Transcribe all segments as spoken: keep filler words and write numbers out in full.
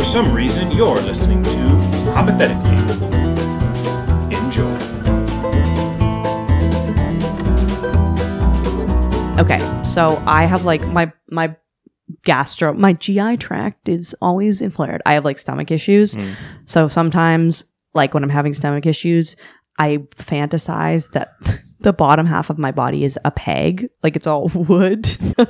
For some reason, you're listening to Hypothetically. Enjoy. Okay, so I have like my my gastro, my G I tract is always inflamed. I have like stomach issues. Mm. So sometimes, like when I'm having stomach issues, I fantasize that the bottom half of my body is a peg, like it's all wood.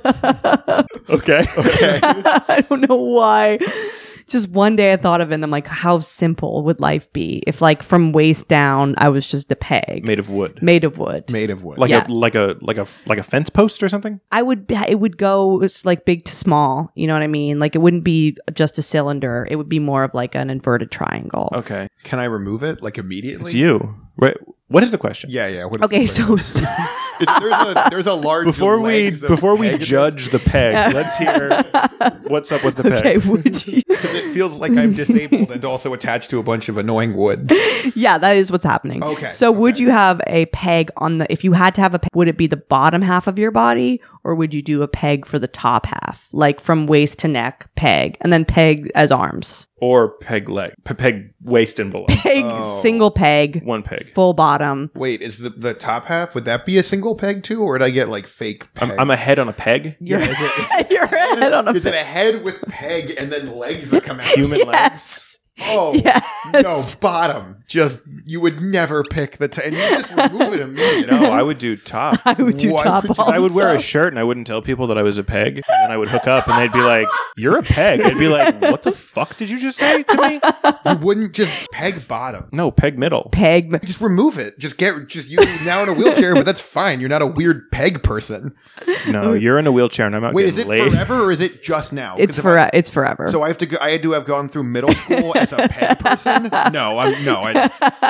Okay. Okay. I don't know why. Just one day I thought of it and I'm like, how simple would life be if like from waist down I was just a peg Made of wood. made of wood. Made of wood. Like Yeah. a like a like a like a fence post or something? I would it would go it's like big to small, you know what I mean? Like it wouldn't be just a cylinder. It would be more of like an inverted triangle. Okay. Can I remove it like immediately? It's you. Right. What is the question? Yeah, yeah. What is Okay, the so, question? It's- there's a there's a large Before we legs of before we peg. judge the peg, Yeah. let's hear what's up with the peg. okay, would you? It feels like I'm disabled and also attached to a bunch of annoying wood. Yeah, that is what's happening. Okay, So would okay. you have a peg on the if you had to have a peg, would it be the bottom half of your body or would you do a peg for the top half? Like from waist to neck, peg, and then peg as arms. Or peg leg. P- peg waist envelope. Peg, Oh. single peg, One peg. full bottom. Wait, is the the top half, would that be a single peg too, or did I get like fake peg? I'm, I'm a head on a peg. Your, is it- your head on a Is it peg. a head with peg and then legs that come out? Human legs. Yes. Oh, Yes. no, bottom. Just, you would never pick the top. And you just remove it immediately. No, I would do top. I would do Why top would you- also. I would wear a shirt and I wouldn't tell people that I was a peg. And then I would hook up and they'd be like, "You're a peg." I'd be like, "What the fuck did you just say to me?" You wouldn't just peg bottom. No, peg middle. peg. Just remove it. Just get, just you now in a wheelchair, but that's fine. You're not a weird peg person. No, you're in a wheelchair and I'm not Wait, is it getting laid. forever or is it just now? 'Cause It's if for I- it's forever. So I have to go, I had to have gone through middle school as a peg person? No, I'm, no. I,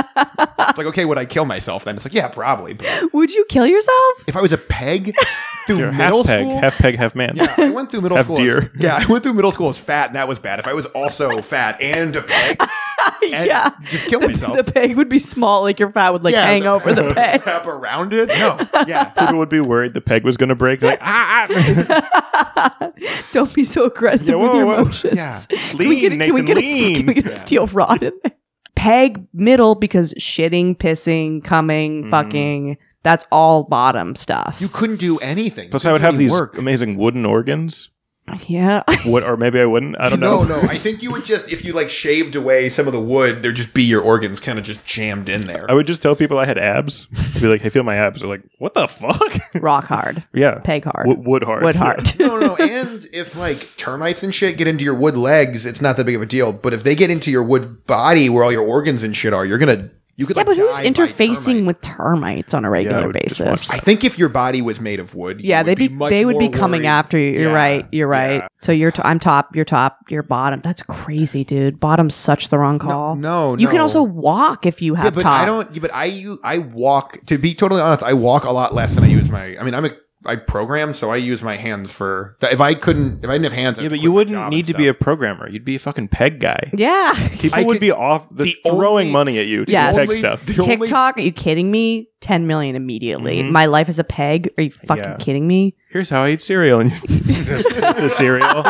it's like, okay, would I kill myself then? It's like, yeah, probably. But would you kill yourself? if I was a peg through You're half middle peg, school. half peg, half man. Yeah, I went through middle Half school. deer. As, yeah, I went through middle school as fat, and that was bad. If I was also fat and a peg, and yeah. just kill myself. The peg would be small, like your fat would like Yeah, hang over the peg. Wrap around it. No, yeah. People would be worried the peg was going to break. They're like, ah, ah. Don't be so aggressive Yeah, with whoa, your whoa. emotions. Yeah. Can we Lean, get, a- can we Nathan, get, a, lean. can we get a Yeah. steel rod in there? Peg middle because shitting, pissing, coming, Mhm. fucking. That's all bottom stuff. You couldn't do anything. Plus, You I would couldn't have do any these work. amazing wooden organs. yeah. What, or maybe I wouldn't. I don't know. No, no. I think you would just, if you like shaved away some of the wood, there'd just be your organs kind of just jammed in there. I would just tell people I had abs. I'd be like, "Hey, feel my abs." They're like, "What the fuck?" Rock hard. Yeah, Peg hard. W- wood hard. Wood Yeah. hard. no, no, no. And if like termites and shit get into your wood legs, it's not that big of a deal. But if they get into your wood body where all your organs and shit are, you're gonna you could Yeah, like but who's die by interfacing termite. with termites on a I regular would just basis? watch I think if your body was made of wood, you Yeah, would they'd be, much they would be more coming worried. after you. You're Yeah, right. You're right. yeah. So you're t- I'm top, you're top, you're bottom. That's crazy, dude. Bottom's such the wrong call. No, no, You can no. also walk if you Yeah, have but top. I don't. Yeah, but I u- I walk. To be totally honest, I walk a lot less than I use my. I mean, I'm a I program, so I use my hands for. If I couldn't, if I didn't have hands, I'd Yeah, but quit you my wouldn't job need and to be stuff. a programmer. You'd be a fucking peg guy. Yeah. People I would could- be off the, the throwing only- money at you to Yes. do peg Only- stuff. the only- TikTok, are you kidding me? ten million immediately. Mhm. My life is a peg. Are you fucking Yeah. kidding me? Here's how I eat cereal, and you just the cereal.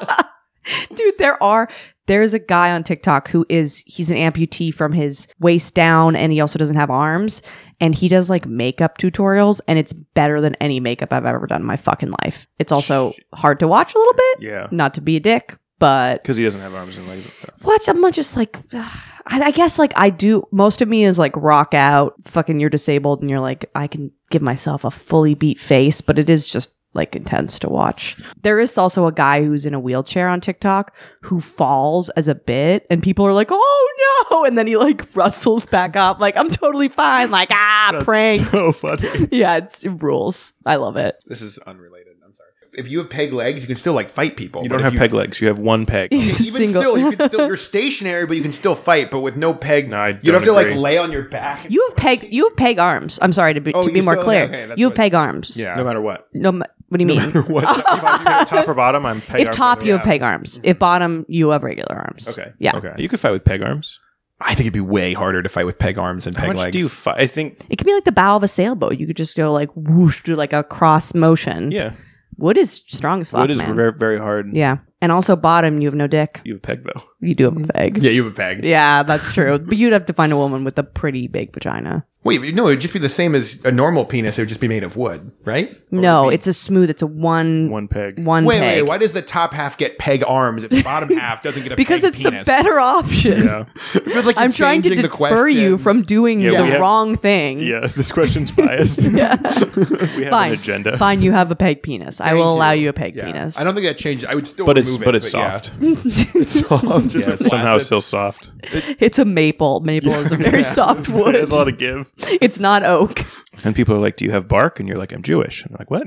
Dude, there are there's a guy on TikTok who is he's an amputee from his waist down and he also doesn't have arms and he does like makeup tutorials and it's better than any makeup I've ever done in my fucking life. It's also hard to watch a little bit, Yeah, not to be a dick, but because he doesn't have arms and legs and stuff. what? I'm not just like, ugh. I, I guess like I do. Most of me is like rock out, fucking you're disabled, and you're like, I can give myself a fully beat face, but it is just like intense to watch. There is also a guy who's in a wheelchair on TikTok who falls as a bit, and people are like, oh no, and then he like rustles back up, like I'm totally fine, like ah, That's prank. so funny. Yeah, it's, it rules. I love it. This is unrelated. I'm sorry. If you have peg legs, you can still like fight people. You but don't if have peg legs. You have one peg. He's a Even single. still, you can still you're stationary, but you can still fight. But with no peg, No, I you don't have to don't like agree. lay on your back. and You have peg. You have peg arms. I'm sorry to be Oh, to be you more still- clear. okay, that's you have what- peg arms. Yeah. No matter what. No. ma- What do you mean? what? If I'm top or bottom, I'm peg If arms top, all you the have way. peg arms. If bottom, you have regular arms. Okay. Yeah. Okay. You could fight with peg arms. I think it'd be way harder to fight with peg arms and How peg much legs. do you fight? I think. It could be like the bow of a sailboat. You could just go like whoosh, do like a cross motion. Yeah. Wood is strong as fuck, Wood is man. very very hard. Yeah. And also bottom, you have no dick. You have a peg though. You do have a peg. Yeah, you have a peg. Yeah, that's true. But you'd have to find a woman with a pretty big vagina. Wait, but no, it would just be the same as a normal penis. It would just be made of wood, right? Or No, would it be- it's a smooth. It's a one One peg. one Wait, peg. wait, why does the top half get peg arms if the bottom half doesn't get a because peg it's penis? the better option. Yeah. It feels like you're I'm trying to changing the deter you question. from doing Yeah, the we have- wrong thing. Yeah. This question's biased. Yeah. We have Fine. an agenda. Fine, you have a peg penis. I Thank will allow you. you a peg Yeah. penis. I don't think that changes. I would still But it's remove but it, it's yeah. soft. It's soft. Yeah, it's somehow flaccid. still soft. It's a maple. Maple is a very soft It wood. has a lot of give. It's not oak. And people are like, "Do you have bark?" And you're like, "I'm Jewish." And I'm like, "What?"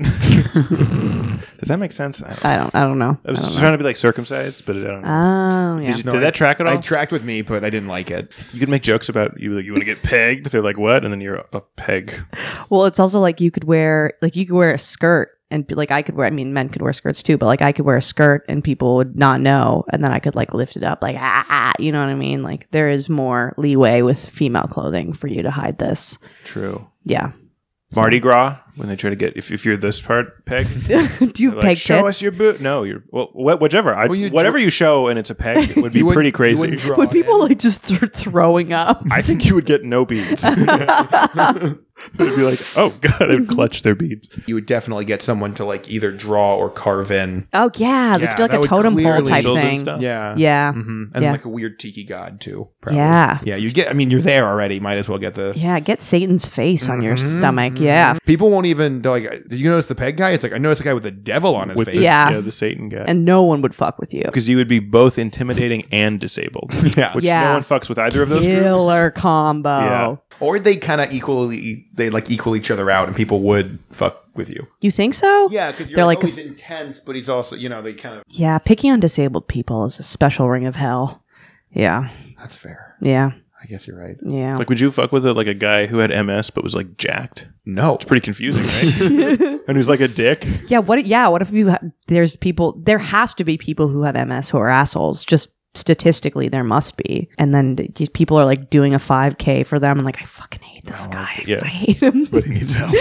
Does that make sense? I, don't I don't. I don't know. I was I don't trying to be like circumcised, but I don't know. know. Oh yeah. Did, you, No, did I- that track at all? I tracked with me, but I didn't like it. you could make jokes about you. Like, you want to get pegged? They're like, "What?" And then you're a peg. Well, it's also like you could wear like you could wear a skirt and be like I could wear. I mean, men could wear skirts too, but like I could wear a skirt and people would not know, and then I could like lift it up, like ah, ah you know what I mean? Like there is more leeway with female clothing for you to hide this. True. Yeah. Mardi Gras when they try to get if, if you're this part peg. Do you They're peg like, show tits? us your boot. No, you're well, wh- whichever. I, Well, you whatever dr- you show and it's a peg would be You wouldn't- pretty you crazy. wouldn't draw Would it people in. like just th- throwing up? I think you would get no beads. They'd be like, "Oh God!" They would clutch their beads. You would definitely get someone to like either draw or carve in. Oh yeah, Yeah, like, do like that a would totem pole clearly- type Initials and thing. stuff. Yeah. Yeah. hmm And Yeah. like a weird tiki god too. Probably. Yeah. Yeah. You get. I mean, you're there already. Might as well get the. Yeah, get Satan's face on your Mhm, stomach. mhm. Yeah. People won't even they're like. Did you notice the peg guy? It's like I noticed a guy with a devil on his With face. the, Yeah. yeah, the Satan guy. And no one would fuck with you. Because you would be both intimidating and disabled. Yeah. Which Yeah. no one fucks with either of those groups. Killer combo. Yeah. Or they kind of equally they like equal each other out, and people would fuck with you. You think so? Yeah, because you're They're like, like oh, a- he's intense, but he's also you know they kind of. Yeah, picking on disabled people is a special ring of hell. Yeah. That's fair. Yeah. I guess you're right. Yeah. Like, would you fuck with a, like a guy who had M S but was like jacked? No. It's pretty confusing, right? And who's like a dick. yeah, what yeah, what if you ha- there's people there has to be people who have M S who are assholes. Just statistically there must be. And then d- people are like doing a five K for them and like I fucking hate this No, guy. yeah. I hate him. But he needs help.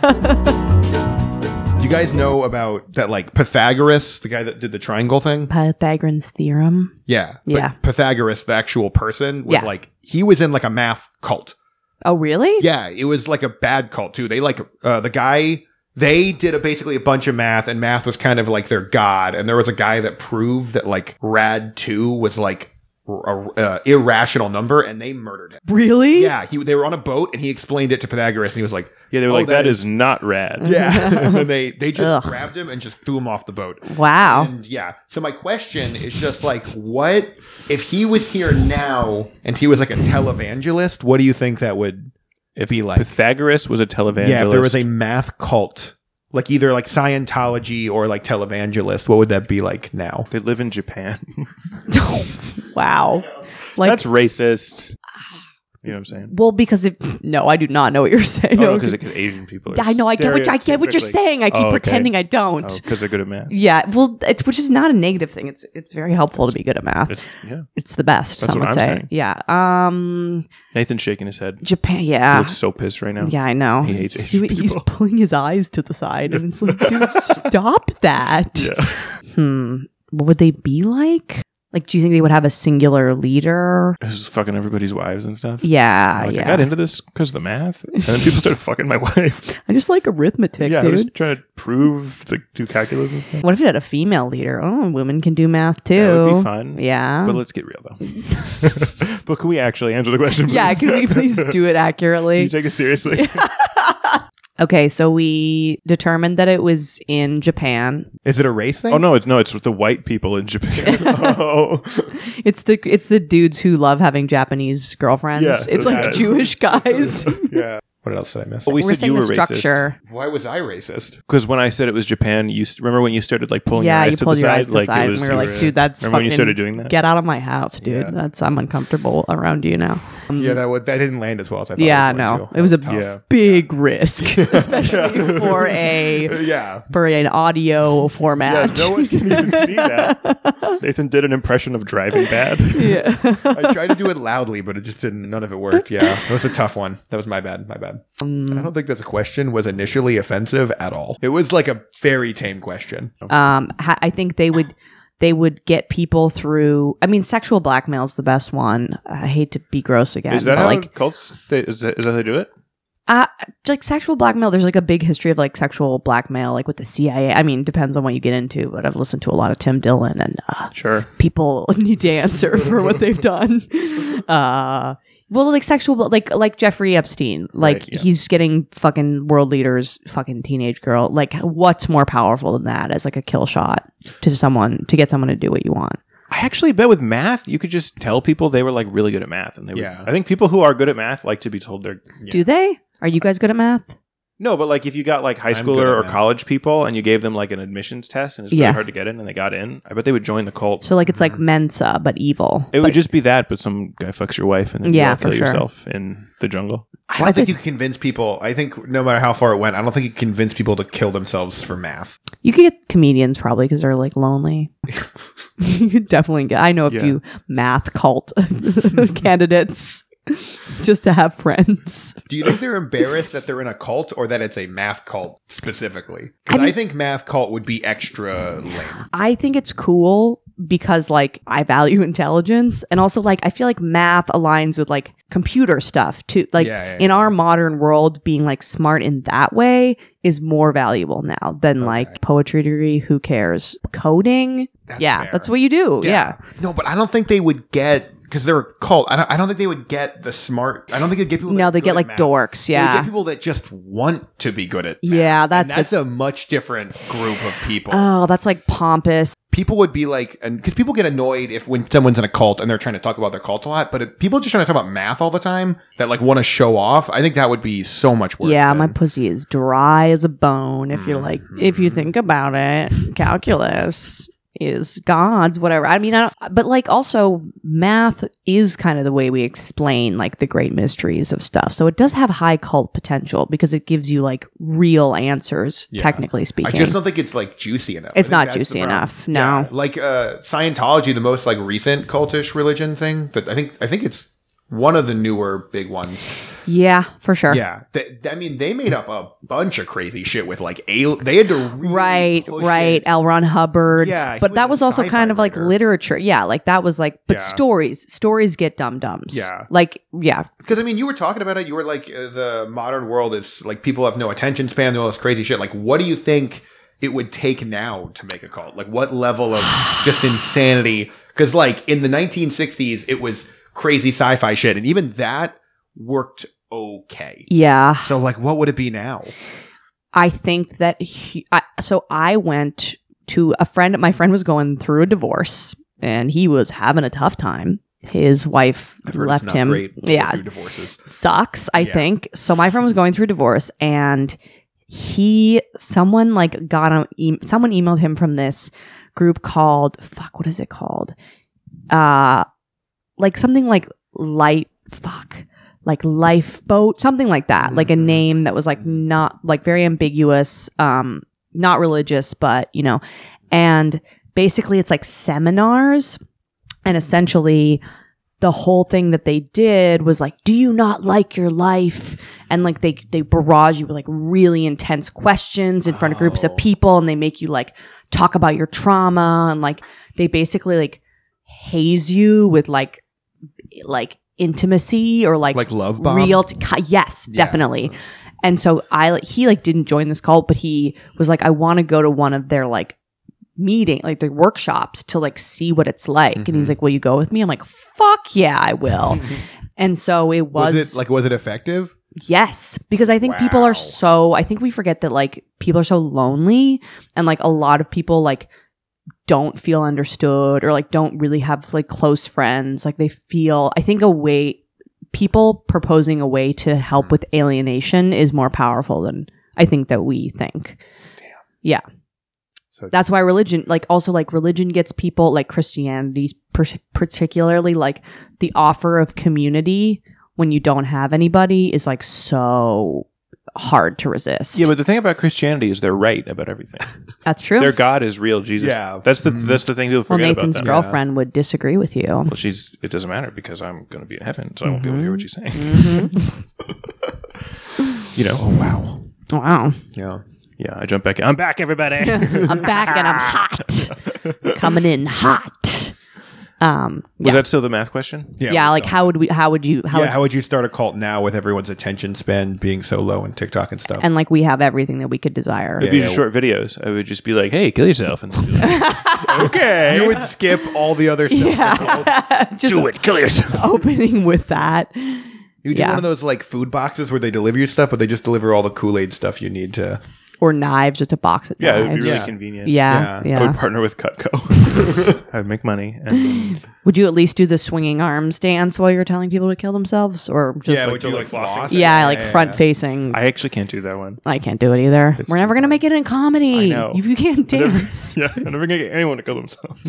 You guys know about that, like Pythagoras, the guy that did the triangle thing? Pythagorean's theorem. Yeah. But Yeah. Pythagoras, the actual person, was Yeah. like, he was in like a math cult. Oh, really? Yeah. It was like a bad cult too. They like, uh, the guy, they did a, basically a bunch of math, and math was kind of like their god. And there was a guy that proved that like rad two was like a, uh, irrational number, and they murdered him. Really? Yeah. He, they were on a boat, and he explained it to Pythagoras, and he was like, Yeah, they were Oh, like, that that is not rad. yeah. And they, they just Ugh. grabbed him and just threw him off the boat. Wow. And yeah. So my question is just like, what if he was here now and he was like a televangelist? What do you think that would If be like? Pythagoras was a televangelist. Yeah, if there was a math cult, like either like Scientology or like televangelist, what would that be like now? They live in Japan. Wow. Like That's racist. You know what I'm saying? well, because if no, I do not know what you're saying. Oh, no, because Asian people are I know. I get what I get what you're stereotypically- saying. I keep Oh, okay. pretending I don't. Oh, because they're good at math. Yeah, well, it's which is not a negative thing. It's it's very helpful to be good at math. It's, yeah. It's the best. That's some what would I'm say. saying. Yeah. Um. Nathan's shaking his head. Japan. He Yeah. looks so pissed right now. Yeah, I know. He hates he's, Asian doing, he's people. pulling his eyes to the side, and it's like, dude, stop that. Yeah. Hmm. What would they be like? Like, do you think they would have a singular leader? Just fucking everybody's wives and stuff. Yeah, Like, yeah. I got into this because of the math, and then people started fucking my wife. I just like arithmetic, yeah, I dude. was trying to prove the do calculus and stuff. What if it had a female leader? Oh, women can do math too. That would be fun. Yeah. But let's get real though. But can we actually answer the question? Please? yeah, can we please do it Can accurately? you take it seriously? Okay, so we determined that it was in Japan. Is it a race thing? Oh no, it's no, it's with the white people in Japan. Oh. It's the it's the dudes who love having Japanese girlfriends. Yeah, it's like those guys. Jewish guys. Yeah. What else did I miss? Well, we We're said saying you the were racist. structure. Why was I racist? Because when I said it was Japan, you st- remember when you started like pulling Yeah, your eyes you to pulled the your side, eyes to the like side, it was. and we were you like, dude, that's remember when you fucking- started doing that? Get out of my house, dude. Yeah. That's I'm uncomfortable around you now. Um, Yeah, that, would, that didn't land as well as I thought. yeah, it was going no, to. it was a That Yeah. big risk, especially for a tough. Yeah. for an audio Yeah, format. no one can even see that. Nathan did an impression of driving bad. yeah. I tried to do it loudly, but it just didn't. None of it worked. Yeah, it was a tough one. That was my bad. My bad. Um, I don't think this question was initially offensive at all. It was like a very tame question. um, ha- I think they would they would get people through. I mean, sexual blackmail is the best one. I hate to be gross again. Is that but how like cults? They, is, that, is that how they do it? Uh, like sexual blackmail, there's like a big history of like sexual blackmail, like with the C I A. I mean, depends on what you get into, but I've listened to a lot of Tim Dillon, and uh, Sure. people need to answer for what they've done. Uh, well, like sexual, like like Jeffrey Epstein, like Right, yeah. he's getting fucking world leaders, fucking teenage girl. Like, what's more powerful than that as like a kill shot to someone to get someone to do what you want? I actually bet with math, you could just tell people they were like really good at math, and they. Would, Yeah. I think people who are good at math like to be told they're. Do they? Are you guys good at math? No, but like if you got like high I'm good schooler at or math. college people and you gave them like an admissions test and it's really Yeah. hard to get in and they got in, I bet they would join the cult. So like it's like Mensa but evil. it But- would just be that, but some guy fucks your wife and then Yeah, you all kill for sure. yourself in the jungle. I don't think you can convince people. I think no matter how far it went, I don't think you can convince people to kill themselves for math. You could get comedians probably because they're like lonely. You could definitely get. I know a Yeah. few math cult candidates just to have friends. Do you think they're embarrassed that they're in a cult or that it's a math cult specifically? 'Cause I mean- I think math cult would be extra lame. I think it's cool because like I value intelligence, and also like I feel like math aligns with like computer stuff too. Like Yeah, yeah, in yeah. our modern world, being like smart in that way is more valuable now than Okay. like poetry degree. Who cares? Coding. That's yeah, fair. that's what you do. Yeah. No, but I don't think they would get because they're a cult. I don't, I don't think they would get the smart. I don't think they'd get people. that No, are they good get at like math. dorks. They would Yeah. get people that just want to be good at. Math. Yeah, And that's a- that's a, much different group of people. Oh, that's like pompous. people would be like, and because people get annoyed if when someone's in a cult and they're trying to talk about their cult a lot, but if people just trying to talk about math all the time that like want to show off, I think that would be so much worse. Yeah, than- my pussy is dry as a bone. If you're like, if you think about it, calculus is God's, whatever. I mean, I don't, but like also math is kind of the way we explain like the great mysteries of stuff. So it does have high cult potential because it gives you like real answers, Yeah. technically I speaking. just don't think it's like juicy enough. It's I think not that's the juicy problem. enough, no. Yeah, like uh, Scientology, the most like recent cultish religion thing. That I think I think it's one of the newer big ones. Yeah, for sure. Yeah, Th- I mean they made up a bunch of crazy shit with like al- They had to really Right, push right. it. L. Ron Hubbard. Yeah, he but was that a was also sci-fi kind of like writer. literature. Yeah, like that was like, but Yeah. stories, stories get dum dums. Yeah. Like, yeah. Because I mean, you were talking about it. You were like, uh, the modern world is like people have no attention span, and all this crazy shit. Like, what do you think it would take now to make a cult? Like, what level of just insanity? Because like in the nineteen sixties, it was crazy sci-fi shit, and even that worked okay. Yeah. So like, what would it be now? I think that he, I, so I went to a friend. My friend was going through a divorce, and he was having a tough time. His wife I've heard left it's not him. Great Yeah, through divorces. sucks. I Yeah. think so. My friend was going through a divorce, and he, someone like got on. E- someone emailed him from this group called fuck. What is it called? Uh, like something like light. Fuck. Like lifeboat, something like that. Like a name that was like not like very ambiguous, um, not religious, but you know, and basically it's like seminars, and essentially the whole thing that they did was like, do you not like your life? And like they they barrage you with like really intense questions in front of groups of Oh. people, and they make you like talk about your trauma, and like they basically like haze you with like like intimacy or like Like Love Bomb? real t- ki- yes Yeah. definitely. And so I like he like didn't join this cult, but he was like, I want to go to one of their like meeting like their workshops to like see what it's like. And he's Mhm. like, will you go with me? I'm like, fuck yeah, I will. And so it was, Was, it like was it effective? yes, because I think people Wow. are so I think we forget that like people are so lonely, and like a lot of people like don't feel understood or like don't really have like close friends. Like they feel, I think a way people proposing a way to help with alienation is more powerful than I think that we think. Yeah. So That's why religion, like also like religion gets people, like Christianity per- particularly, like the offer of community when you don't have anybody is like so hard to resist. Yeah, but the thing about Christianity is they're right about everything. That's true. Their God is real. Jesus. Yeah. That's the Mhm. that's the thing people Well, forget Nathan's about them. girlfriend would disagree with you. Well, she's. It doesn't matter because I'm going to be in heaven, so I won't be able to hear what she's saying. Mhm. You know. Oh wow. Wow. Yeah. Yeah, I jump back in. I'm back, everybody. I'm back and I'm hot. Coming in hot. Um, Was yeah. that still the math question? Yeah, like how would we? How would you? How yeah, would, how would you start a cult now with everyone's attention span being so low in TikTok and stuff? and like we have everything that we could desire. It'd be Yeah, just yeah. short videos. I would just be like, "Hey, kill yourself," and they'd be like, okay, You would skip all the other stuff. Yeah, just do it, kill yourself. opening with that. You do Yeah. one of those like food boxes where they deliver you stuff, but they just deliver all the Kool-Aid stuff you need to. Or knives, just a box of Yeah, it would be knives. really Yeah. convenient. Yeah, Yeah. yeah. I would partner with Cutco. I would make money. And Would you at least do the swinging arms dance while you're telling people to kill themselves, or just yeah, like, would you do, like like, floss? flossing? yeah, like yeah, front yeah. facing? I, I actually can't do that one. can't do it either. It's We're too never gonna hard. make it in comedy. I know. If you can't dance. Yeah, I'm never gonna get anyone to kill themselves.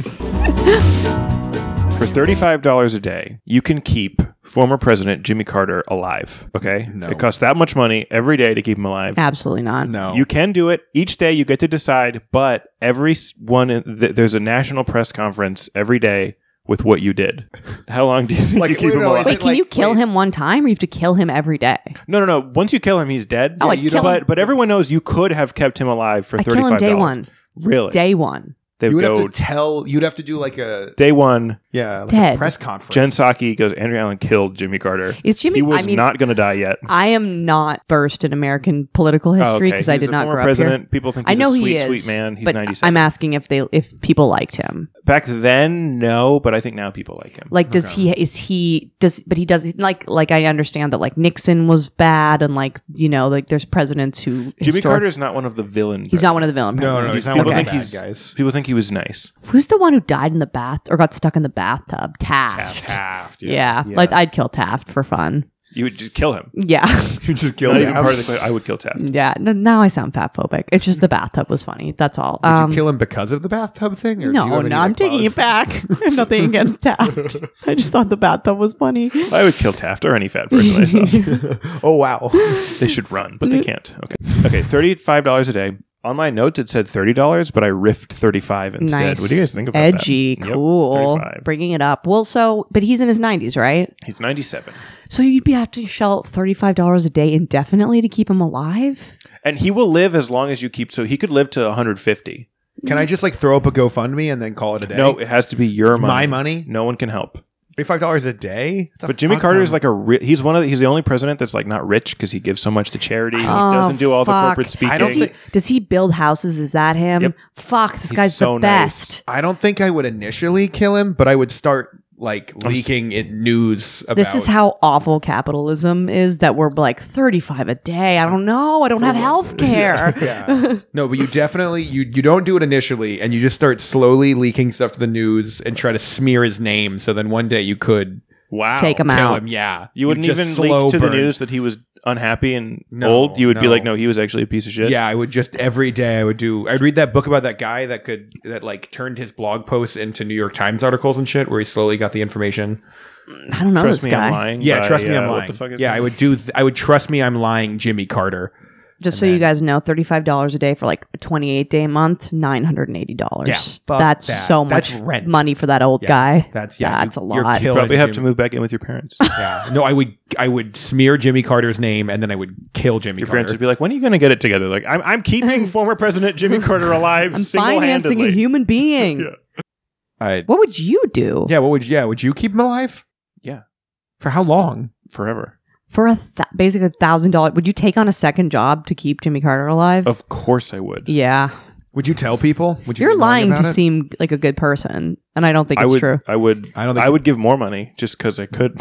For thirty-five dollars a day, you can keep former President Jimmy Carter alive. Okay, No. it costs that much money every day to keep him alive. Absolutely not. No. You can do it each day. You get to decide, but every s- one in- th- there's a national press conference every day with what you did. How long do you think Like, you keep wait, him no, alive? is Wait, it can like- you kill wait. him one time, or you have to kill him every day? No, no, no. Once you kill him, he's dead. Oh, like you kill but him- but everyone knows you could have kept him alive for I kill thirty-five him dollars. day one. Really? Day one. They You would go have to tell. You'd have to do like a day one. yeah, like Dead. a press conference. Jen Psaki goes, Andrew Allen killed Jimmy Carter. Is Jimmy? He was I mean, not going to die yet. I am not versed in American political history because Oh, okay. I He's did a not former grow up president. here. People think I he's know a sweet, he is, sweet man. He's but ninety-seven. I'm asking if they if people liked him. Back then, no, but I think now people like him. Like, does he? Is he? Does? But he does. Like, like I understand that like Nixon was bad, and like you know, like there's presidents who Jimmy histor- Carter's not one of the villain. He's not one of the presidents. villain No, no, presidents. he's not People one of think the bad he's guys. People think he was nice. Who's the one who died in the bath or got stuck in the bathtub? Taft. Taft. Yeah. Yeah. like I'd kill Taft for fun. You would just kill him. Yeah, You just Not killed even him. part of the question. I would kill Taft. yeah. N- now I sound fat phobic. It's just the bathtub was funny. That's all. Did Um, you kill him because of the bathtub thing? Or do you no, have any, no, I'm like, taking it back. I have nothing against Taft. I just thought the bathtub was funny. I would kill Taft or any fat person I saw. Oh wow. They should run, but they can't. Okay. Okay, thirty-five dollars a day. On my notes, it said thirty dollars, but I riffed thirty-five instead. Nice. What do you guys think about Edgy, that? Yep, cool. thirty-five. Bringing it up. Well, so, but he's in his nineties, right? He's ninety-seven. So you'd be have to shell thirty-five dollars a day indefinitely to keep him alive? And he will live as long as you keep, so he could live to one hundred fifty. Can I just like throw up a GoFundMe and then call it a day? No, it has to be your money. My money? No one can help. Thirty-five dollars a day. That's a But Jimmy fuck Carter ton. is like a ri- he's one of the, he's the only president that's like not rich because he gives so much to charity. Oh, he doesn't do all the fuck. corporate speaking. I don't Does he, think- does he build houses? Is that him? Yep. Fuck, this He's guy's so the nice. best. I don't think I would initially kill him, but I would start like I'm s- leaking it news about. This is how awful capitalism is that we're like thirty-five a day. I don't know. I don't have health care. Yeah. No, but you definitely you you don't do it initially, and you just start slowly leaking stuff to the news and try to smear his name. So then one day you could wow. Take him kill out. him. Yeah, You wouldn't just even slow leak to the burn. news that he was unhappy and No, old. You would be no. like, no, he was actually a piece of shit. Yeah, I would just every day I would do. I'd read that book about that guy that could that like turned his blog posts into New York Times articles and shit, where he slowly got the information. I don't know Trust this me, guy. I'm lying. Yeah, by, trust me, uh, I'm what lying. the fuck is Yeah, that? I would do. Th- I would trust me, I'm lying, Jimmy Carter. Just so And you then- guys know, thirty-five dollars a day for like a twenty-eight day month, nine hundred eighty dollars. Yeah, fuck that's that. so much That's rent. money for that old Yeah, guy. That's yeah, That's you- a you're lot. You killing probably have to Jimmy- move back in with your parents. Yeah, no, I would. I would smear Jimmy Carter's name, and then I would kill Jimmy Your parents Carter. would be like, when are you going to get it together? Like, I'm, I'm keeping former President Jimmy Carter alive I'm financing single-handedly. a human being. Yeah. I, What would you do yeah, what would you, yeah? Would you keep him alive Yeah, for how long? forever. for a th- basically a thousand dollars? Would you take on a second job to keep Jimmy Carter alive? Of course I would. Yeah, Would you tell people? Would you you're be lying to about it? seem like a good person, and I don't think I it's would, true. I would, I don't think- I would give more money just because I could,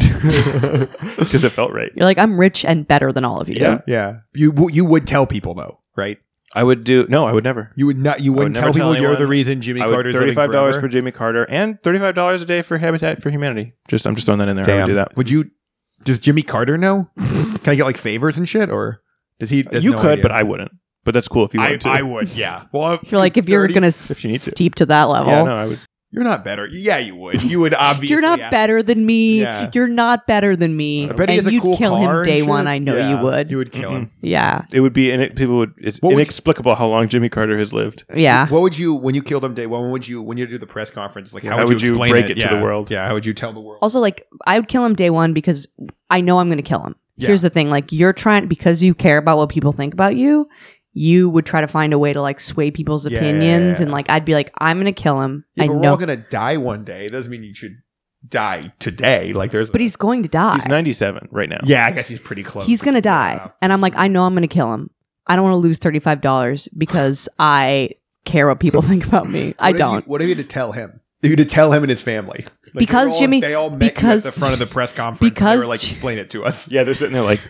because it felt right. You're like, I'm rich and better than all of you. Yeah. Yeah, you w- you would tell people though, right? I would do, no, I would never. You would not. You would wouldn't never tell tell people you're the anyone. reason Jimmy I would Carter's thirty-five dollars for for Jimmy Carter and thirty-five dollars a day for Habitat for Humanity. Just, I'm just throwing that in there. I Damn. would do that. Would you? Does Jimmy Carter know? Can I get like favors and shit, or does he? has You no could, idea? but I wouldn't. But that's cool if you I, want to. I would. Yeah. Well, You're like, if you're thirty gonna if you need to. steep to that level, Yeah, no, I would. you're not better. Yeah, you would. You would obviously. you're not ask- better than me. Yeah. You're not better than me. I bet he has and a you'd cool kill car him and day shit. one. I know Yeah, you would. You would kill him. Yeah, It would be, in people would, it's What would you- inexplicable how long Jimmy Carter has lived. yeah. What would you when you killed him day one? When would you when you do the press conference? Like how, How would, would you explain break it to Yeah. the world? Yeah, how would you tell the world? Also, like, I would kill him day one because I know I'm going to kill him. Yeah. Here's the thing: like, you're trying because you care about what people think about you. you would try to find a way to like sway people's Yeah. opinions, and like I'd be like, I'm gonna kill him. Yeah, I but we're know, all gonna die one day. It doesn't mean you should die today. Like there's, but he's going to die. He's ninety-seven right now. yeah, I guess he's pretty close. He's gonna die, Yeah. and I'm like, I know I'm gonna kill him. I don't want to lose thirty-five dollars because I care what people think about me. I What if don't. You, what if you had to tell him? If you had to tell him and his family. Like, Because, they all- Jimmy, they all met because- you at the front of the press conference. and because they were like, J- explain it to us. Yeah, they're sitting there like,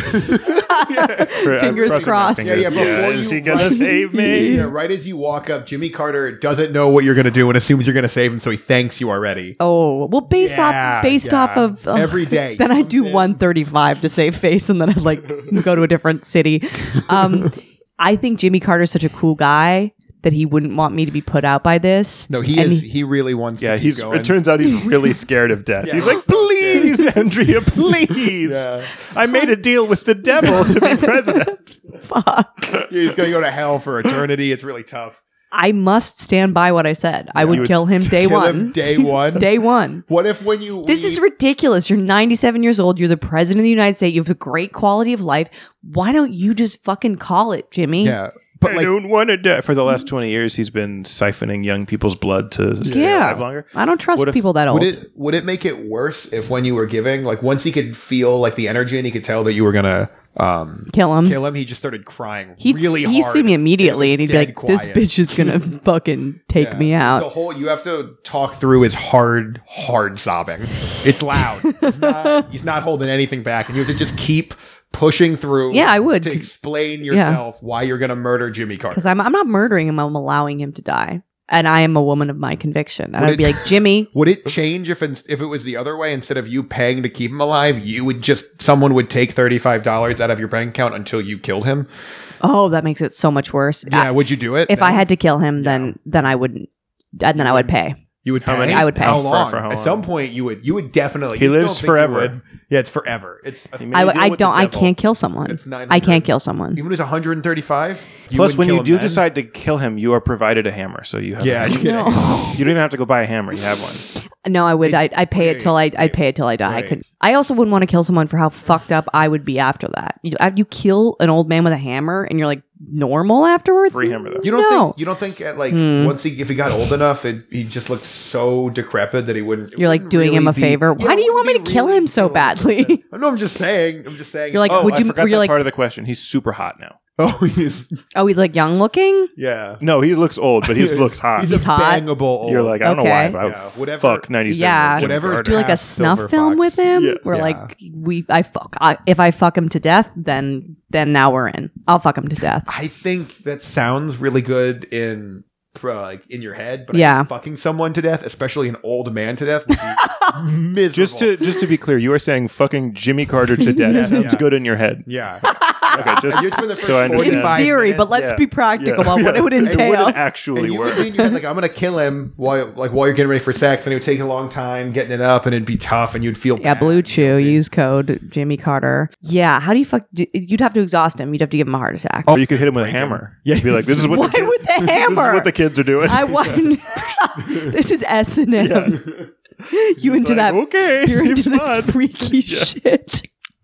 Fingers I'm crossing my crossed. fingers. Yeah, yeah, before is you he gonna run- save me? Yeah, right as you walk up, Jimmy Carter doesn't know what you're going to do and assumes you're going to save him, so he thanks you already. Oh well, based Yeah, off based yeah. off of ugh, Every day. Then I do Comes in. one thirty five to save face, and then I like go to a different city. Um, I think Jimmy Carter's such a cool guy that he wouldn't want me to be put out by this. No, he And is. he- He really wants Yeah, to keep he's. going. It turns out he's really scared of death. Yeah. He's like, please, Andrea, please. Yeah. I made a deal with the devil to be president. Fuck. He's going to go to hell for eternity. It's really tough. I must stand by what I said. I You would would kill him day Kill one. him day one. Day one. What if when you This leave- is ridiculous. You're ninety-seven years old. You're the president of the United States. You have a great quality of life. Why don't you just fucking call it, Jimmy? Yeah. But I like, don't want to die. For the last twenty years, he's been siphoning young people's blood to stay Yeah. alive longer. I don't trust What if- people that old. would it would it make it worse if when you were giving, like once he could feel like the energy and he could tell that you were gonna um Kill him. kill him, he just started crying He'd, really hard. he'd see me immediately and It was he'd be dead like, this quiet. bitch is gonna fucking take Yeah. me The out. whole you have to talk through his hard, hard sobbing. It's loud. He's not, he's not holding anything back, and you have to just keep pushing through. Yeah, I would. to explain yourself why you're gonna murder Jimmy Carter. Because I'm, I'm not murdering him. I'm allowing him to die. And I am a woman of my conviction. And Would I'd be it- like, Jimmy, Would it change if ins- if it was the other way? Instead of you paying to keep him alive, you would just someone would take thirty five dollars out of your bank account until you killed him. oh, that makes it so much worse. Yeah, I- would you do it? if I then? had to kill him, then then I wouldn't. And then I would pay. you would How pay? many- I would pay. How For- long? for how At long? some point, you would you would definitely. He you lives don't think you forever. would. Yeah, it's forever. It's He made I, a w- deal I with don't. the I devil. can't kill someone. It's nine I hundred. can't kill someone. even if it's one hundred thirty-five. You Plus, wouldn't when kill you him do then? decide to kill him, you are provided a hammer, so you have. Yeah, a you hammer. get it. No, You don't even have to go buy a hammer. You have one. no, I would. I I pay it wait, till I. I'd wait, pay it till I die. I wait. could. I also wouldn't want to kill someone for how fucked up I would be after that. You, uh, you kill an old man with a hammer, and you're like normal afterwards. Free hammer though. You don't No. think you don't think at like Hmm. once he if he got old enough, it, he just looked so decrepit that he wouldn't. it You're like wouldn't doing him really a be- favor. Yeah, Why it do you want me to wouldn't be kill really him so killing badly? No, I'm just saying. I'm just saying. You're like, Oh, would I you? forgot You're that like, part of the question. He's super hot now. oh, he's oh, he's like young looking. yeah. No, he looks old, but he looks hot. He's, He's a hot. bangable old. You're like, I don't Okay. know why, but I would Yeah, whatever- fuck ninety-seven. Yeah. Jimmy Whatever- Carter. Do like a Half snuff Silver film Fox. with him, Yeah. where Yeah. like we, I fuck. I, if I fuck him to death, then then now we're in. I'll fuck him to death. I think that sounds really good in uh, like in your head, but I Yeah. think fucking someone to death, especially an old man to death, would be miserable. Just to just to be clear, you are saying fucking Jimmy Carter to death Yeah. sounds Yeah. good in your head. yeah. Okay, just You're doing the first so I In understand. forty-five theory, minutes, but let's yeah. be practical Yeah. on what it would It entail. wouldn't actually And you would work. be in your head, like I'm gonna kill him while like while you're getting ready for sex, and it would take a long time getting it up, and it'd be tough, and you'd feel Yeah, bad, Blue you know Chew. what I'm saying? Use code Jimmy Carter. Yeah, how do you fuck? d- You'd have to exhaust him. You'd have to give him a heart attack. Or you could hit him with a Break him. hammer. Yeah. You'd be like, this is what Why the kid- with the this is hammer? what the kids are doing. I want. This is S and M. You into Like, that? Okay, You're into seems this fun. freaky shit.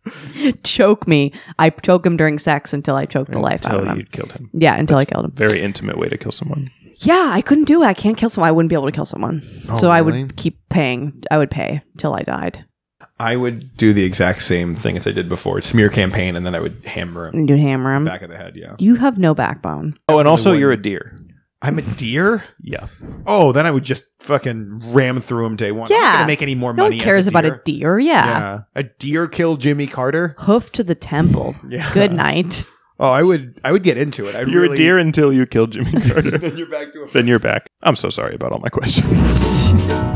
Choke me. I choke him during sex until I choke the life out of Until him. you killed him. Yeah, until That's I killed him. Very intimate way to kill someone. Yeah, I couldn't do it. I can't kill someone. I wouldn't be able to kill someone. Oh, so I really? would keep paying. I would pay till I died. I would do the exact same thing as I did before, smear campaign, and then I would hammer him And you'd hammer him. back of the head. Yeah, You have no backbone. Oh, and also one- you're a deer. I'm a deer. Yeah. Oh, then I would just fucking ram through him day one. I'm not Yeah. gonna make any more No money. one cares as a about deer. a deer. Yeah. Yeah, a deer killed Jimmy Carter. Hoof to the temple. Yeah. Good night. Oh, I would. I would get into it. I'd You're really, a deer until you kill Jimmy Carter. then you're back to a Then you're back. I'm so sorry about all my questions.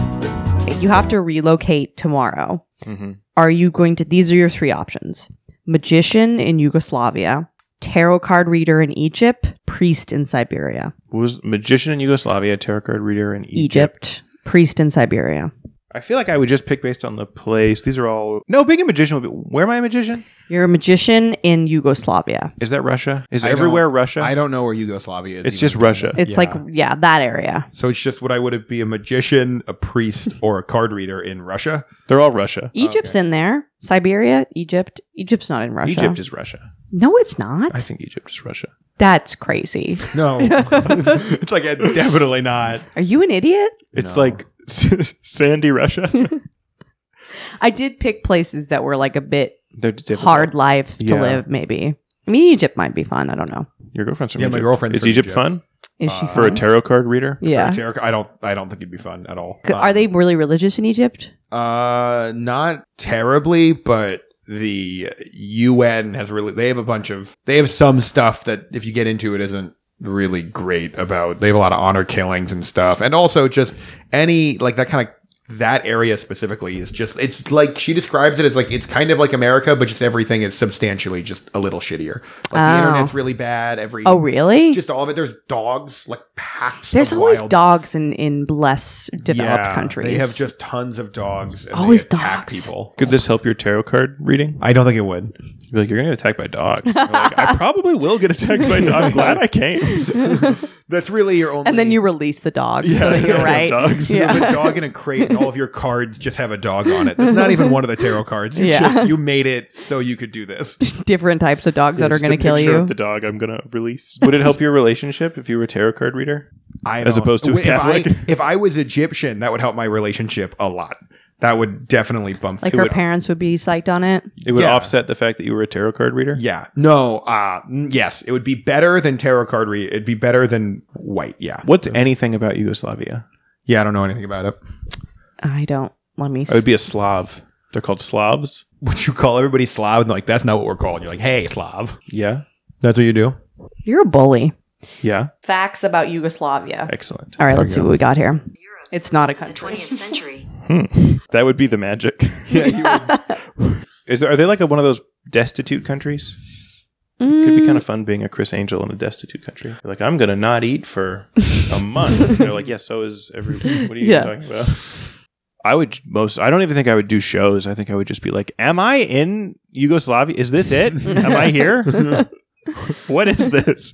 You have to relocate tomorrow. Mm-hmm. Are you going to? These are your three options: magician in Yugoslavia, tarot card reader in Egypt, priest in Siberia. Was magician in Yugoslavia, tarot card reader in Egypt. Egypt, priest in Siberia. I feel like I would just pick based on the place. These are all no. Being a magician would be. Where am I a magician? You're a magician in Yugoslavia. Is that Russia? Is I everywhere don't- Russia? I don't know where Yugoslavia is. It's even. just Russia. It's Yeah. like, yeah, that area. So it's just, would I would it be a magician, a priest, or a card reader in Russia? They're all Russia. Egypt's in there. Siberia, Egypt. Egypt's not in Russia. Egypt is Russia. No, it's not. I think Egypt is Russia. That's crazy. No, it's like a, definitely not. Are you an idiot? It's No. like sandy Russia. I did pick places that were like a bit They're difficult. hard life to Yeah. live, maybe. I mean, Egypt might be fun. I don't know. Your girlfriend's from Yeah, my Egypt. girlfriend's Is from Egypt Egypt. fun Is she Uh, for a fun? tarot card reader? Yeah. For a tarot- I don't. I don't think it'd be fun at all. C- Are they really religious in Egypt? Uh, not terribly, but the U N has really. They have a bunch of. They have some stuff that, if you get into it, isn't really great about. They have a lot of honor killings and stuff, and also just any like that kind of. That area specifically is just, it's like, she describes it as like, it's kind of like America, but just everything is substantially just a little shittier. Like the Oh. internet's really bad. Every, Oh, really? just all of it. There's dogs, like packs. There's of always wild- dogs in, in less developed Yeah, countries. They have just tons of dogs. And Always they attack dogs. people. Could this help your tarot card reading? I don't think it would. You'd be like, you're going to get attacked by dogs. You're like, I probably will get attacked by dogs. I'm glad I came. That's really your only. and then you release the dogs so Yeah, that you're yeah, right. dogs. You have Yeah. a dog in a crate, and all of your cards just have a dog on it. That's not even one of the tarot cards. You, Yeah. just- you made it so you could do this. Different types of dogs that are Just a going to kill picture you. of the dog I'm going to release. Would it help your relationship if you were a tarot card reader? I As don't- opposed to a if I, Catholic? if I was Egyptian, that would help my relationship a lot. That would definitely bump. Like it her would- parents would be psyched on it. It would Yeah. offset the fact that you were a tarot card reader? Yeah. No. Uh. n- Yes. It would be better than tarot card read. It'd be better than white. Yeah. What's anything about Yugoslavia? Yeah. I don't know anything about it. I don't. Let me I would see. be a Slav. They're called Slavs. Would you call everybody Slav? And they're like, that's not what we're called. You're like, hey, Slav. Yeah. That's what you do. You're a bully. Yeah. Facts about Yugoslavia. Excellent. All right, let's see go. what we got here. Europe It's not a in the country. twentieth century. Hmm. That would be the magic. Yeah. You would. Is there, are they like a, one of those destitute countries? Could be kind of fun being a Chris Angel in a destitute country. You're like, I'm going to not eat for a month. And they're like, yes, so is everyone. What are you Yeah. talking about? I would most, I don't even think I would do shows. I think I would just be like, am I in Yugoslavia? Is this it? Am I here? What is this?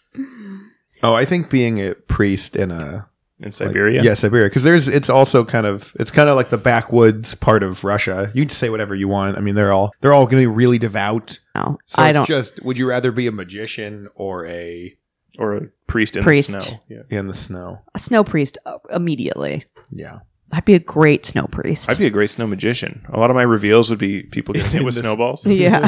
Oh, I think being a priest in a In like- Siberia? yeah, Siberia, because there's it's also kind of it's kind of like the backwoods part of Russia. You can say whatever you want. I mean, they're all they're all going to be really devout. No, So I it's don't. just, would you rather be a magician or a Or a priest in Priest. the snow. Yeah. in the snow? A snow priest uh, immediately. Yeah, I'd be a great snow priest. I'd be a great snow magician. A lot of my reveals would be people getting hit In with the- snowballs. yeah.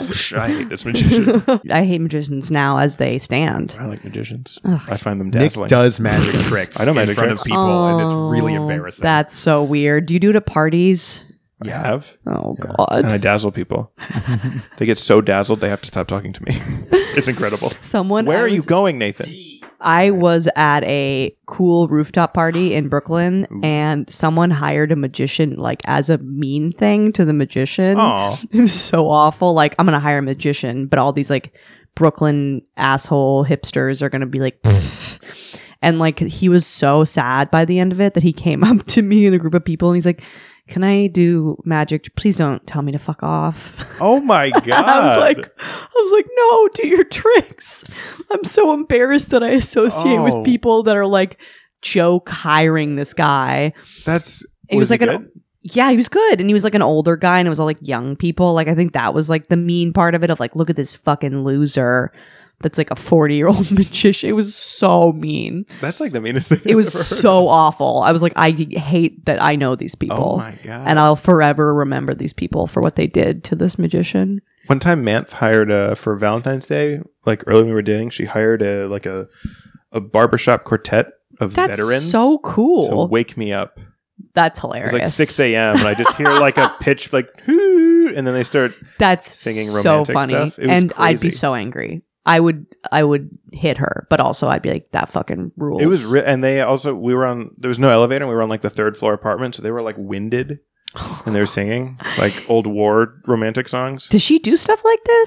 I hate this magician. I hate magicians now as they stand. I like magicians. Ugh. I find them Nick dazzling. does magic tricks. I know in magic front tricks. of people, and it's really Oh, embarrassing. That's so weird. Do you do it at parties? I Yeah. have. Oh Yeah. God. And I dazzle people. They get so dazzled they have to stop talking to me. It's incredible. Someone. Where I are you was- going, Nathan? I was at a cool rooftop party in Brooklyn, and someone hired a magician, like as a mean thing to the magician. Oh, It was so awful. Like, I'm gonna hire a magician, but all these like Brooklyn asshole hipsters are gonna be like, "Pfft." And like he was so sad by the end of it that he came up to me and a group of people, and he's like, "Can I do magic? Please don't tell me to fuck off." oh my god! I was like, I was like, no, do your tricks. I'm so embarrassed that I associate Oh. with people that are like joke hiring this guy. that's. And he was, like he an good? yeah, he was good, and he was like an older guy, and it was all like young people. Like I think that was like the mean part of it of like, look at this fucking loser. That's like a forty year old magician. It was so mean. That's like the meanest thing. It I've was ever heard. so awful. I was like, I hate that I know these people. Oh my god! And I'll forever remember these people for what they did to this magician. One time, Manth hired uh, for Valentine's Day, like early when we were dating, she hired a like a a barbershop quartet of That's veterans so to cool. wake me up. That's It hilarious. was like six a.m. and I just hear like a pitch like, "Hoo," and then they start. That's singing so romantic funny. stuff. It was And I'd be crazy. so angry. I would I would hit her, but also I'd be like, that fucking rules. It was, ri- and they also we were on. There was no elevator. and We were on like the third floor apartment, so they were like winded, and they were singing like old war romantic songs. Does she do stuff like this?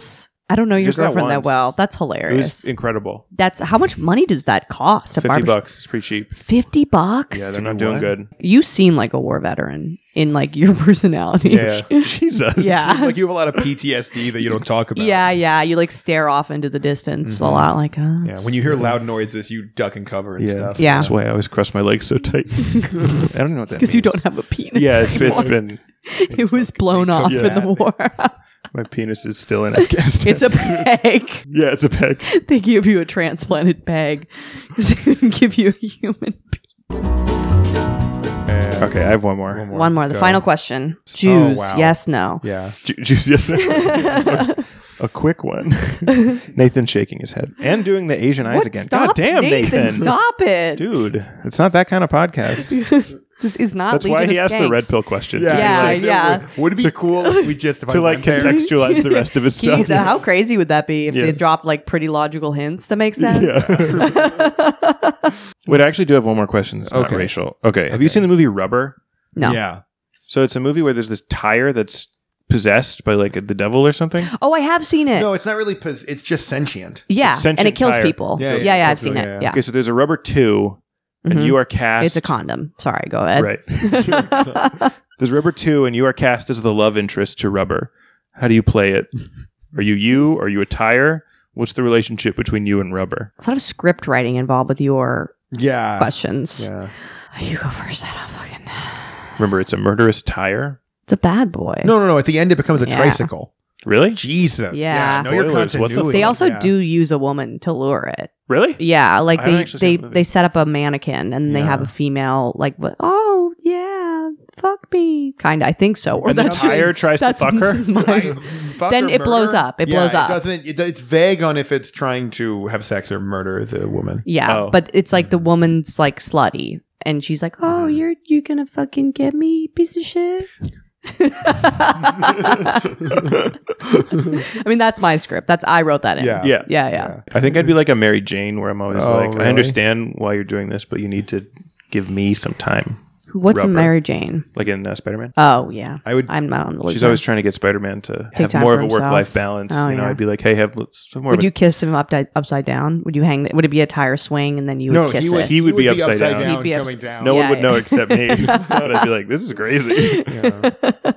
I don't know your Just that girlfriend that, once. well. That's It hilarious. was incredible. That's how much money does that cost? A Fifty barbershop? bucks. It's pretty cheap. Fifty bucks. Yeah, they're not What? doing good. You seem like a war veteran in like your personality. Yeah. Jesus. Yeah. Seems like you have a lot of P T S D that you don't talk about. Yeah, yeah. You like stare off into the distance Mm-hmm. a lot, like uh, Yeah, when you hear loud noises, you duck and cover and Yeah. stuff. Yeah. That's why I always cross my legs so tight. I don't know what that because you means. don't have a penis. Yeah, it's, it's anymore. been it was blown took off in that. the war. my penis is still in Afghanistan. It's a peg. yeah, it's a peg. They give you a transplanted peg because they couldn't give you a human penis. Uh, Okay, I have one more. One more. The Go. final question. Jews. wow. Yes, no. Yeah. Ju- Juice, yes. a, a quick one. Nathan's shaking his head and doing the Asian eyes What? again. Stop, God damn, Nathan, Nathan. Stop it. Dude, it's not that kind of podcast. This is not That's Legion why he of asked the Skanks. red pill question. Yeah, to, like, yeah. Would it be cool if we just if to I like went there- contextualize the rest of his Keith, stuff. how crazy would that be if Yeah. they dropped like pretty logical hints that make sense? Yeah. Wait, I actually do have one more question that's not Okay. racial. Okay. Have you seen the movie Rubber? No. Yeah. So it's a movie where there's this tire that's possessed by like the devil or something. Oh, I have seen it. No, it's not really. Pos- it's just sentient. yeah, it's sentient and it kills tire. people. Yeah, Yeah, yeah, yeah, it I've kills seen people, it. yeah. Yeah, Okay, so there's a Rubber two, and Mhm. you are cast. It's a condom. Sorry, go ahead. Right. There's Rubber two, and you are cast as the love interest to Rubber. How do you play it? Are you you? Are you a tire? What's the relationship between you and Rubber? There's a lot of script writing involved with your Yeah. questions. Yeah. You go first. I don't fucking. Remember, it's a murderous tire. It's a bad boy. No, no, no. At the end, it becomes a Yeah. tricycle. Really? Jesus. Yeah. Know your Spoilers, what the continuity. They also Yeah. do use a woman to lure it. Really? Yeah, like I haven't they actually they seen the movie. they set up a mannequin and they Yeah. have a female like, what- oh yeah, fuck me, kind of. I think so. Or And the that's tire just, tries to that's fuck her? my- I- fuck Then or it blows murder? up. It Yeah, blows up. It doesn't. It, it's vague on if it's trying to have sex or murder the woman. yeah, Oh. but it's like the woman's like slutty, and she's like, oh, Mhm. you're you gonna fucking get me, piece of shit. I mean, that's my script. That's I wrote that in. Yeah. Yeah. yeah, yeah. I think I'd be like a Mary Jane, where I'm always Oh, like, really? I understand why you're doing this, but you need to give me some time. What's a Rubber. Mary Jane? Like in uh, Spider-Man. Oh yeah, I would. I'm not on the list. She's always trying to get Spider-Man to Take have time more for of a work-life himself. balance. Oh, you know, yeah. I'd be like, hey, have some more Would of you a... kiss him up upside down? Would you hang? Would it be a tire swing and then you would No, kiss he would. it? He would be upside down. He'd be coming ups- down. No Yeah, one would yeah. know except me. But I'd be like, this is crazy. Yeah.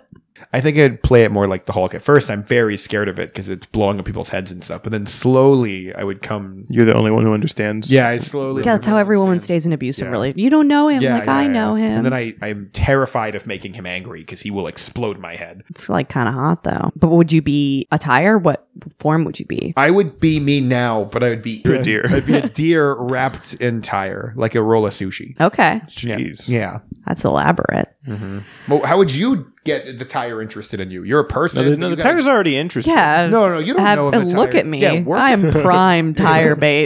I think I'd play it more like the Hulk. At first, I'm very scared of it because it's blowing up people's heads and stuff. But then slowly, I would come. You're the only one who understands. Yeah, I slowly. Yeah, that's how every woman understand. stays in abusive Yeah. relationship. You don't know him, Yeah, like yeah, I yeah. know him. And then I, I'm terrified of making him angry because he will explode my head. It's like kind of hot though. But would you be a tire? What form would you be? I would be me now, but I would be You're a deer. I'd be a deer wrapped in tire, like a roll of sushi. Okay, Jeez. Yeah. that's elaborate. Mm-hmm. Well, how would you get the tire interested in you? You're a person. No, the, no, You the gotta- tire's already interested. Yeah. No, no, you don't Have, know if the look tire- at me. Yeah, work I am prime tire bait.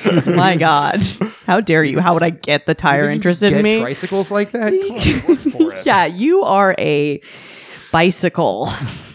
My God. How dare you? How would I get the You tire think you interested get in me? Tricycles like that? Come on, work for it. Yeah, you are a bicycle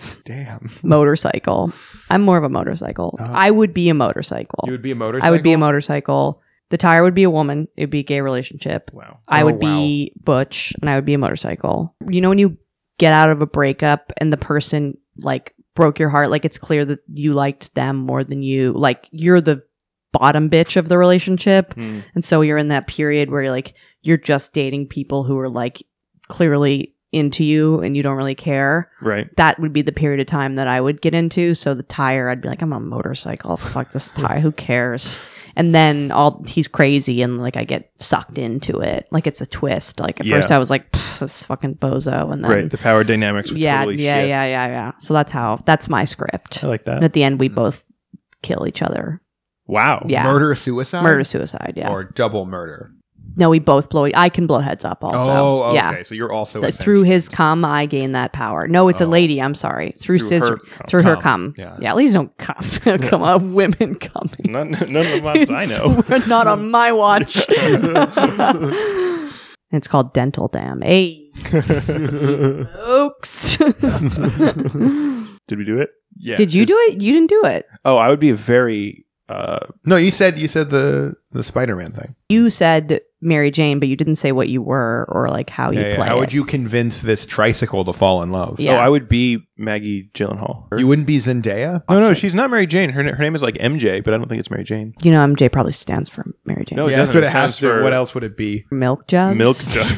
Damn. motorcycle. I'm more of a motorcycle. Uh-huh. I would be a motorcycle. You would be a motorcycle. I would be a motorcycle. The tire would be a woman. It would be a gay relationship. Wow. I Oh, would be butch and I would be a motorcycle. You know when you get out of a breakup and the person like broke your heart, like it's clear that you liked them more than you, like you're the bottom bitch of the relationship. Hmm. And so you're in that period where you're like, you're just dating people who are like clearly into you and you don't really care. Right. That would be the period of time that I would get into. So the tire, I'd be like, I'm on a motorcycle. Fuck this tire. Who cares? And then all he's crazy and like I get sucked into it. Like it's a twist. Like at Yeah. first I was like, "Pff, this fucking bozo. And then Right. The power dynamics would yeah, totally yeah, shift. yeah, yeah, yeah. So that's how that's my script. I like And that. at the end we both kill each other. Wow. Yeah. Murder suicide? Murder suicide, yeah. Or double murder? No, we both blow I can blow heads up also. Oh, okay. Yeah. So you're also Like, essentially- through his cum, I gain that power. No, it's a Oh. lady. I'm sorry. Through, Through scissor, her cum. through her Cum. cum. Yeah. Yeah. At least don't cum. Come on, women coming. None, none of the moms I know. It's not on my watch. It's called Dental Dam. Hey, folks. Did we do it? Yeah. Did you do it? You didn't do it. Oh, I would be a very uh, No, you said you said the the Spider-Man thing. You said Mary Jane, but you didn't say what you were or like how you Yeah, yeah. play How it. would you convince this tricycle to fall in love? Yeah. Oh, I would be Maggie Gyllenhaal. You wouldn't be Zendaya? No, no, she's not Mary Jane. Her, her name is like M J, but I don't think it's Mary Jane. You know, M J probably stands for Mary Jane. No, it Yeah, that's doesn't. what it It has stands to. for- What else would it be? Milk jugs. Milk jugs.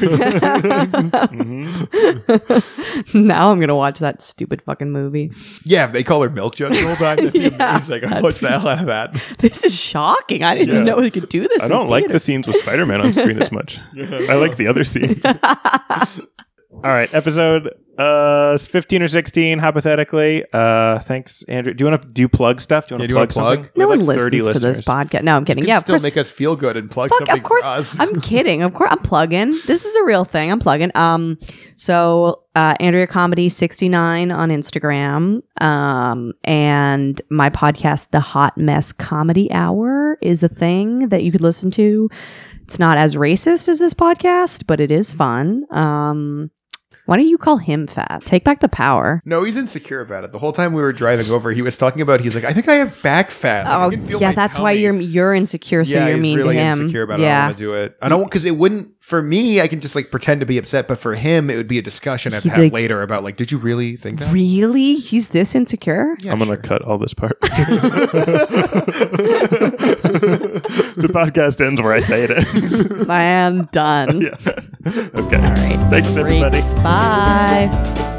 Mhm. Now I'm gonna watch that stupid fucking movie. Yeah, if they call her Milk Jug the whole time, that'd be Yeah. amazing. I'd watch the hell out of that. This is shocking. I didn't Yeah. know we could do this. I in don't like the theaters. scenes with Spider-Man on screen as much. I like the other scenes. All right, episode uh fifteen or sixteen, hypothetically. Uh, thanks, Andrew. Do you want to do plug stuff? Do you Yeah, want do to you plug wanna plug? something? We No have one like thirty listens to this listeners. podcast. No, I'm kidding. You Yeah, can of still course. make us feel good and plug Fuck, something of course. for us. I'm kidding. Of course, I'm plugging. This is a real thing. I'm plugging. Um, so uh, Andrea Comedy sixty-nine on Instagram. Um, and my podcast, The Hot Mess Comedy Hour, is a thing that you could listen to. It's not as racist as this podcast, but it is fun. Um, why don't you call him fat? Take back the power. No, he's insecure about it. The whole time we were driving over, he was talking about, he's like, I think I have back fat. Like, I Oh, can feel yeah, my that's why tummy. you're you're insecure. So yeah, you're he's mean really to him. insecure about it. I yeah, don't want to do it. I don't, because it wouldn't, for me, I can just like pretend to be upset, but for him, it would be a discussion I'd He'd have be like, later about like, did you really think that? really? He's this insecure? Yeah, I'm gonna sure. cut all this part. The podcast ends where I say it ends. I am done. Yeah. Okay. All right. Thanks, everybody. Freaks. Bye.